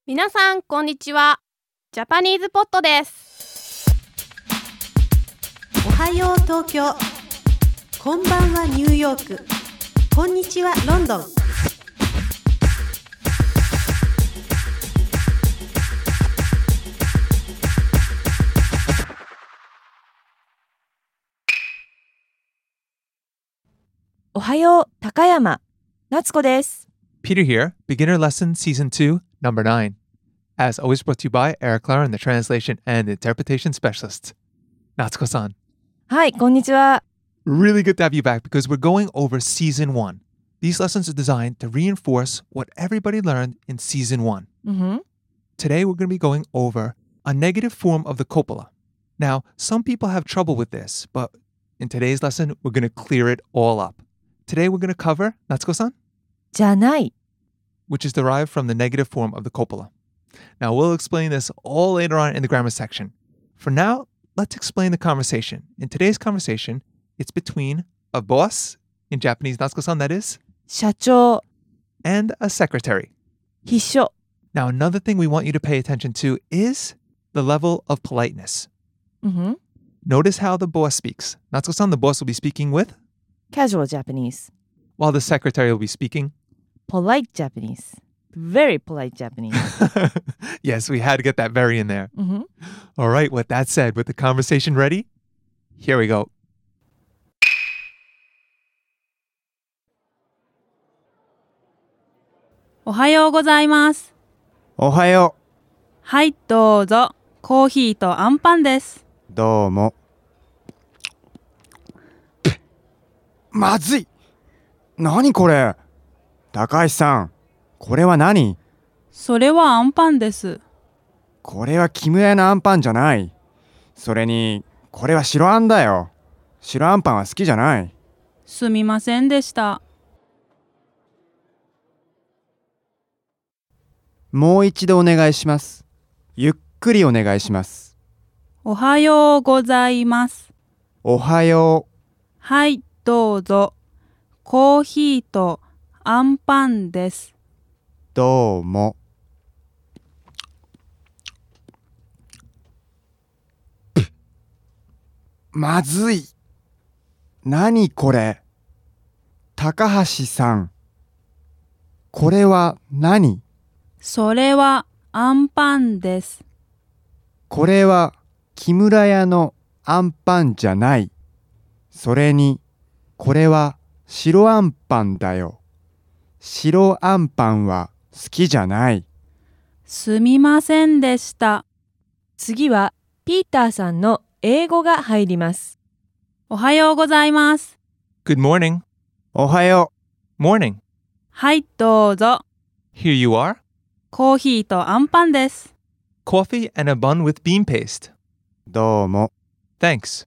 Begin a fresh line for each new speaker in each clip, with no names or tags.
皆さんこんにちは。ジャパニーズポットです。
おはよう東京、こんばんはニューヨーク、こんにちはロンドン。
おはよう高山、夏子です。
Peter here, Beginner Lesson Season 2, Number 9. As always brought to you by Eric Lauren, the Translation and Interpretation Specialist. Natsuko-san.
はい、こんにちは。
Really good to have you back because we're going over Season 1. These lessons are designed to reinforce what everybody learned in Season 1. Today we're going to be going over a negative form of the copula. Now, some people have trouble with this, but in today's lesson, we're going to clear it all up. Today we're going to cover, Natsuko-san?
じゃない。
which is derived from the negative form of the copula. Now, we'll explain this all later on in the grammar section. For now, let's explain the conversation. In today's conversation, it's between a boss, in Japanese, Natsuko-san, that is,
社長、
and a secretary.
秘書。
Now, another thing we want you to pay attention to is the level of politeness. Notice how the boss speaks. Natsuko-san, the boss will be speaking with,
Casual Japanese,
while the secretary will be speaking.
Polite Japanese, Very polite Japanese.
Yes, we had to get that very in there. All right, with that said, with the conversation ready, here we go.
おはようございます。
おはよ
はい、どうぞ。コーヒーとアンパンです。
う。どうも。まずい。何これ。高橋さん、これは何？
それはアンパンです。
これはキムヤのアンパンじゃない。それに、これは白あんだよ。白あんパンは好きじゃない。
すみませんでした。
もう一度お願いします。ゆっくりお願いします。
おはようございます。
おはよう。
はい、どうぞ。コーヒーとアンパンです。
どうも。まずい。何これ。高橋さん。これは何？
それはアンパンです。
これは木村屋のアンパンじゃない。それに、これは白あんパンだよ。白あんパンは好きじゃない。
すみませんでした。
次はピーターさんの英語が入ります。
おはようございます。
Good morning.
おはよ
Morning.
はい、どうぞ。
Here you are.
コーヒーとアンパンです。
Coffee and a bun with bean paste.
う。どうも。
Thanks.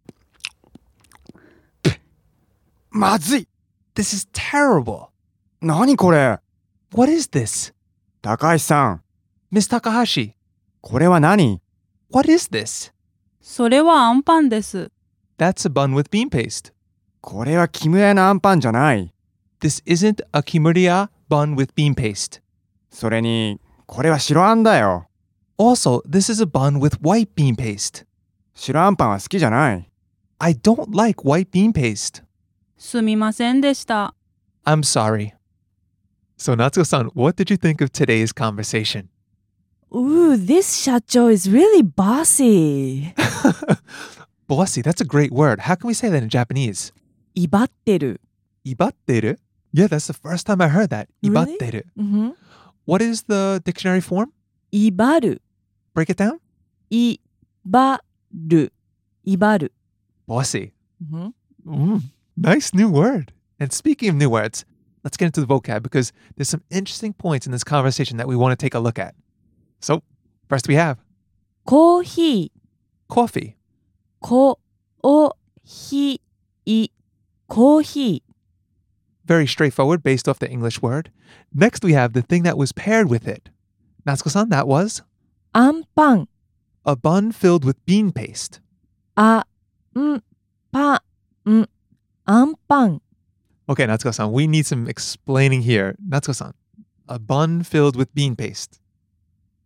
まずい。
This is terrible.
何これ。
What is this?
高橋さん。
Miss Takahashi,
これは何？
what is this?
それはアンパンです。
That's a bun with bean paste.
これは木村屋のアンパンじゃない。
This isn't a kimuriya bun with bean paste.
それに、これは白あんだよ。
Also, this is a bun with white bean paste.
白あんパンは好きじゃない。
I don't like white bean paste.
すみませんでした。
I'm sorry. So, Natsuko-san, what did you think of today's conversation?
Ooh, this 社長 is really bossy.
Bossy, that's a great word. How can we say that in Japanese?
威張ってる。
Ibatteru? Yeah, that's the first time I heard that.
Really?
Ibatteru. What is the dictionary form?
威張る。
Break it down.
威張る。威張る。
Bossy. Nice new word. And speaking of new words, let's get into the vocab because there's some interesting points in this conversation that we want to take a look at. So, first we have
コーヒー。
coffee.
コーヒー。コーヒー。
Very straightforward based off the English word. Next we have the thing that was paired with it. Natsuko-san, that was
アンパン。
a bun filled with bean paste.
あんぱん。アンパン。
Okay, Natsuko-san, we need some explaining here. Natsuko-san, a bun filled with bean paste.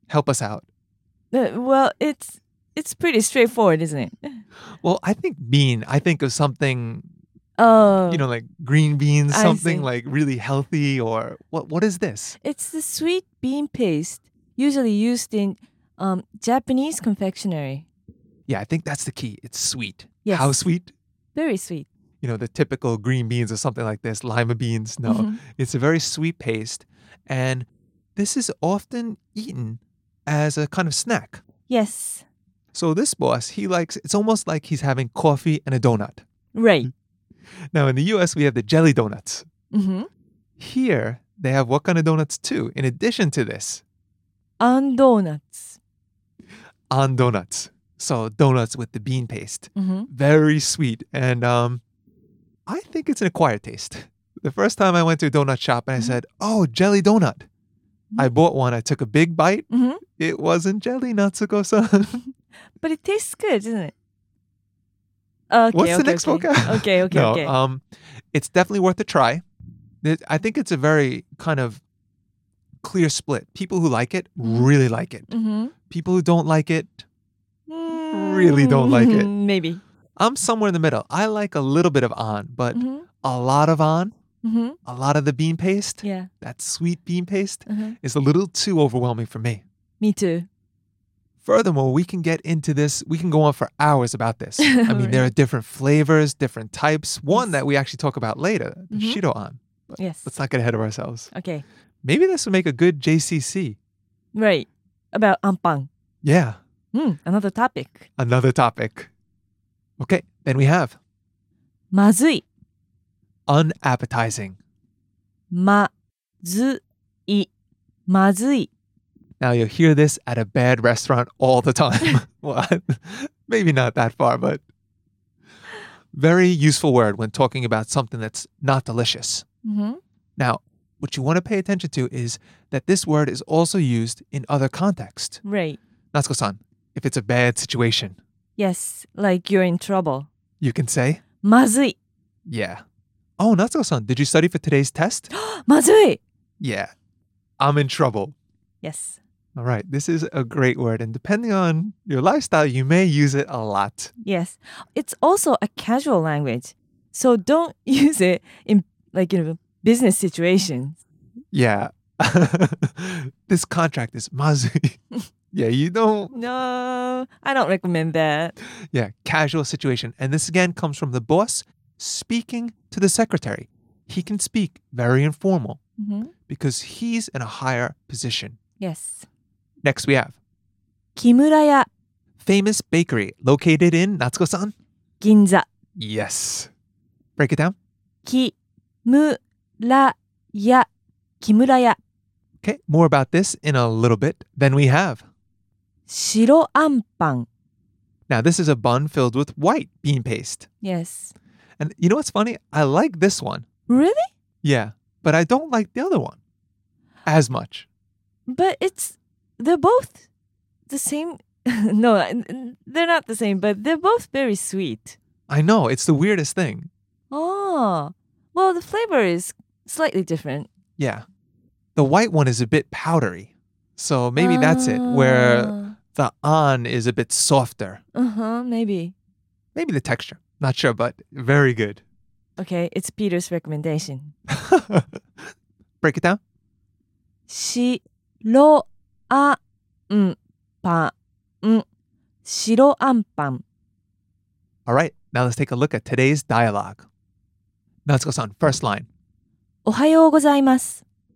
Help us out.
Well, it's pretty straightforward, isn't it?
Well, I think bean. I think of something,
Oh,
like green beans,
I
something
see.
like really healthy, or what is this?
it's the sweet bean paste usually used in Japanese confectionery.
Yeah, I think that's the key. It's sweet.
Yes.
How sweet?
Very sweet.
The typical green beans or something like this, lima beans. No,
Mhm.
it's a very sweet paste. And this is often eaten as a kind of snack.
Yes.
So this boss, it's almost like he's having coffee and a donut.
Right.
Now in the US, we have the jelly donuts.
Mm-hmm.
Here, they have what kind of donuts too, in addition to this?
And donuts.
On donuts. So donuts with the bean paste.
Mm-hmm.
Very sweet. And I think it's an acquired taste. The first time I went to a donut shop and I said, oh, jelly donut. I bought one. I took a big bite.
Mm-hmm.
It wasn't jelly, Natsuko-san.
But it tastes good, doesn't it? Okay,
What's the
okay,
next
okay.
vocab?
Okay, okay,
No,
okay.
it's definitely worth a try. I think it's a very kind of clear split. People who like it really like it.
Mm-hmm.
People who don't like it, really don't like it.
Maybe.
I'm somewhere in the middle. I like a little bit of on, but
Mm-hmm.
a lot of on,
Mm-hmm.
a lot of the bean paste,
Yeah.
that sweet bean paste,
Uh-huh.
is a little too overwhelming for me.
Me too.
Furthermore, we can get into this. We can go on for hours about this. I mean, there are different flavors, different types. One
Yes.
that we actually talk about later, the
Mhm.
Shiro-an.
Yes.
Let's not get ahead of ourselves.
Okay.
Maybe this would make a good JCC.
Right. About anpan.
Yeah,
Another topic.
another topic. Okay, then we have
まずい。
unappetizing.
まずい。まずい。
Now you'll hear this at a bad restaurant all the time. Well, maybe not that far, but very useful word when talking about something that's not delicious.
Mm-hmm.
Now, what you want to pay attention to is that this word is also used in other contexts.
Right.
Natsuko-san, if it's a bad situation,
Yes. Like you're in trouble.
you can say,
まずい。
yeah. Oh, Natsuko-san, did you study for today's test?
まずい。
Yeah. I'm in trouble.
Yes.
All right. This is a great word. And depending on your lifestyle, you may use it a lot.
Yes. It's also a casual language. So don't use it in business situations.
Yeah. This contract is mazui. Yeah, you don't.
No, I don't recommend that.
Yeah, casual situation. And this again comes from the boss speaking to the secretary. He can speak very informal
Mm-hmm.
because he's in a higher position.
Yes.
Next, we have
木村屋
famous bakery located in Natsuko-san.
銀座
Yes. Break it down.
木村屋木村屋
Okay, more about this in a little bit. Then we have.
白あんパン
Now, this is a bun filled with white bean paste.
Yes.
And you know what's funny? I like this one.
Really?
Yeah, but I don't like the other one as much.
But they're both the same. No, they're not the same, but they're both very sweet.
I know, it's the weirdest thing.
Oh, well, the flavor is slightly different.
Yeah. The white one is a bit powdery. So maybe that's it, where the on is a bit softer.
Maybe.
Maybe the texture. Not sure, but very good.
Okay, it's Peter's recommendation.
Break it down.
白あんパン白あんパン
All right, now let's take a look at today's dialogue. Natsuko-san, first line.
おはようございます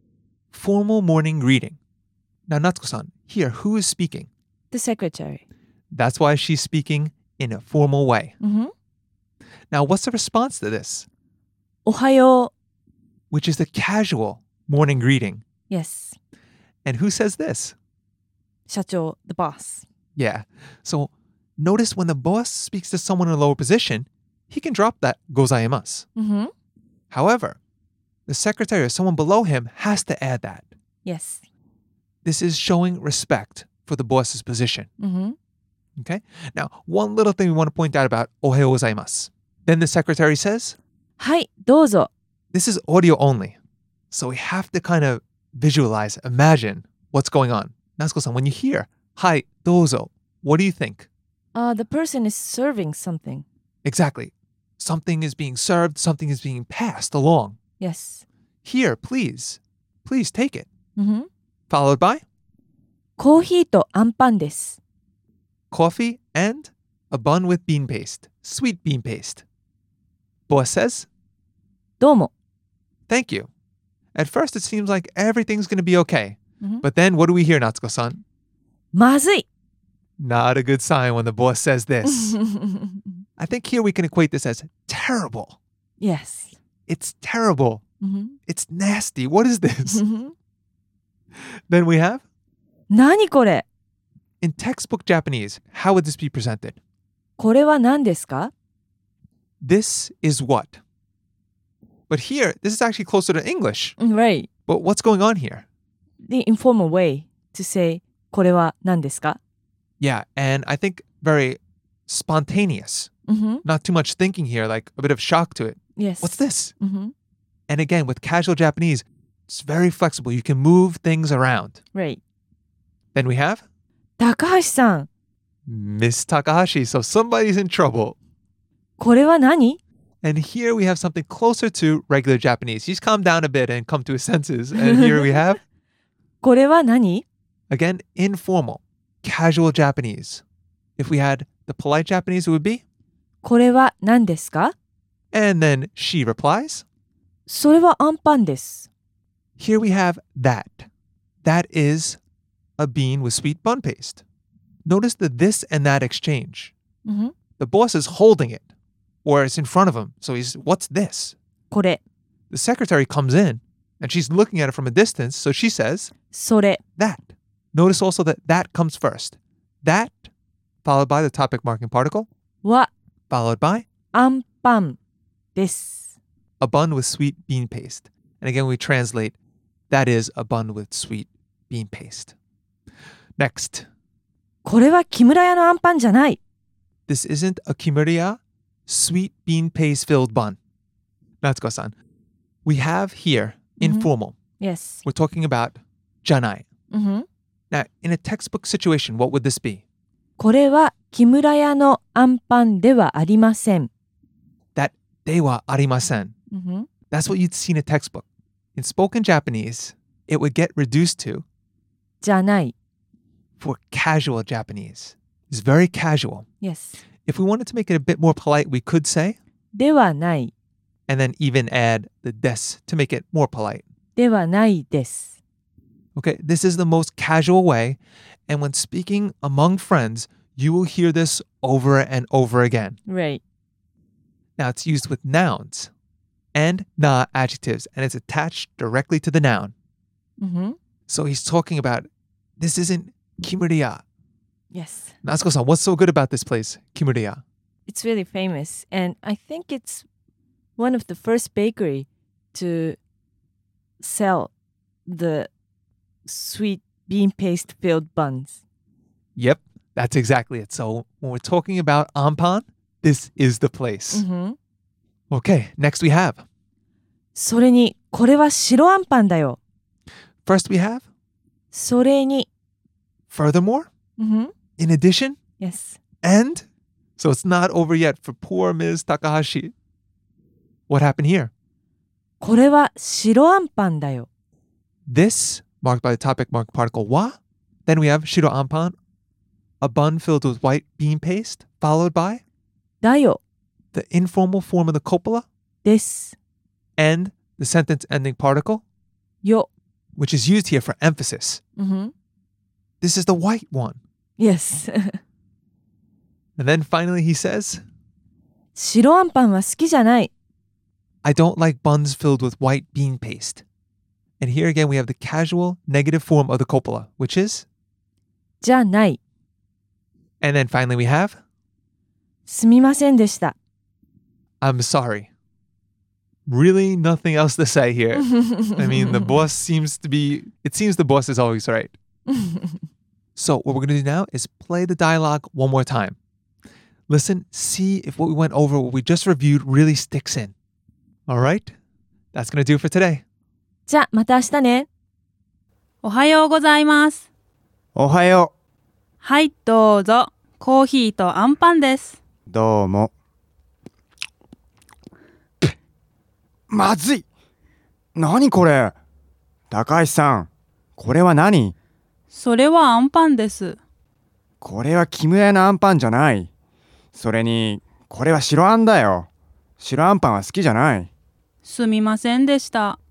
Formal morning greeting. Now, Natsuko-san, here, who is speaking?
The secretary.
That's why she's speaking in a formal way.
Mm-hmm.
Now, what's the response to this?
おはよう
Which is the casual morning greeting.
Yes.
And who says this?
社長 the boss.
Yeah. So notice when the boss speaks to someone in a lower position, he can drop that gozaimasu.
Mm-hmm.
However, the secretary or someone below him has to add that.
Yes.
This is showing respect for the boss's position.
Mm-hmm.
Okay? Now, one little thing we want to point out about ohayou gozaimasu. Then the secretary says,
はいどうぞ
this is audio only. So we have to kind of visualize, imagine what's going on. Natsuko-san, when you hear, "Hai, dozo," what do you think?
The person is serving something.
Exactly. Something is being served, something is being passed along.
Yes.
Here, please. Please take it.
Mm-hmm.
Followed by
コーヒーとアンパンです。
coffee and a bun with bean paste, sweet bean paste. Boss says,
どうも。
"Thank you." At first, it seems like everything's going to be okay.
Mhm.
But then what do we hear, Natsuko-san?
まずい。
Not a good sign when the boss says this. I think here we can equate this as terrible.
Yes.
It's terrible.
Mhm.
It's nasty. What is this? Then we have,
何これ
in textbook Japanese, how would this be presented?
これは何ですか
This is what? But here, this is actually closer to English.
Right.
But what's going on here?
The informal way to say これは何ですか
Yeah, and I think very spontaneous.
Mm-hmm.
Not too much thinking here, like a bit of shock to it.
Yes.
What's this?
Mm-hmm.
And again, with casual Japanese, it's very flexible. You can move things around.
Right.
Then we have
高橋さん、
Miss Takahashi. So somebody's in trouble.
これは何
And here we have something closer to regular Japanese. He's calmed down a bit and come to his senses. And here we have,
これは何
again, informal, casual Japanese. If we had the polite Japanese, it would be,
これは何ですか
and then she replies.
それはアンパンです。
Here we have that. That is a bean with sweet bun paste. Notice the this and that exchange.
Mm-hmm.
The boss is holding it, or it's in front of him. So he's, what's this?
これ、
The secretary comes in, and she's looking at it from a distance. So she says,
それ、
that. Notice also that that comes first. That, followed by the topic marking particle,
は
followed by
アンパンです。
a bun with sweet bean paste. And again, we translate, that is a bun with sweet bean paste. Next,
これは木村屋のアンパンじゃない。
this isn't a kimuriya sweet bean paste filled bun. Natsuko-san, we have here informal.
Yes.
We're talking about janai.
Mm-hmm.
Now, in a textbook situation, what would this be?
これは木村屋のアンパンではありません。
That dewa arimasen.
Mm-hmm.
That's what you'd see in a textbook. In spoken Japanese, it would get reduced to
じゃない。
for casual Japanese. It's very casual.
Yes.
If we wanted to make it a bit more polite, we could say,
ではない。
and then even add the des to make it more polite.
ではないです。
Okay, this is the most casual way. And when speaking among friends, you will hear this over and over again.
Right.
Now, it's used with nouns and na adjectives, and it's attached directly to the noun.
Mm-hmm.
So he's talking about, this isn't kimuriya.
Yes.
Natsuko-san, what's so good about this place, kimuriya?
It's really famous. And I think it's one of the first bakery to sell the sweet bean paste filled buns.
Yep, that's exactly it. So when we're talking about ampan, this is the place.
Mm-hmm.
Okay, next we have.
それに、これは白あんパンだよ。
First we have,
それに。
furthermore,
Mm-hmm.
in addition,
Yes.
and. So it's not over yet for poor Ms. Takahashi. What happened here?
これは白あんパンだよ。
This, marked by the topic mark particle wa. Then we have shiro ampan, a bun filled with white bean paste, followed by
だよ。
the informal form of the copula
です。
and the sentence ending particle,
よ。
which is used here for emphasis.
Mm-hmm.
This is the white one.
Yes.
And then finally he says,
白あんパンは好きじゃない。
I don't like buns filled with white bean paste. And here again we have the casual negative form of the copula, which is,
じゃない。
and then finally we have,
すみませんでした。
I'm sorry. Really nothing else to say here. I mean, the boss seems the boss is always right. So what we're going to do now is play the dialogue one more time. Listen, see if what we went over, what we just reviewed, really sticks in. All right? That's going to do it for today.
じゃ、また明日ね。
おはようございます。
おはよ
はい、どうぞ。コーヒーとアンパンです。
う。どうも。まずい。何これ。高橋さん、これは何？
それはアンパンです。
これは木村屋のアンパンじゃない。それに、これは白あんだよ。白あんパンは好きじゃない。
すみませんでした。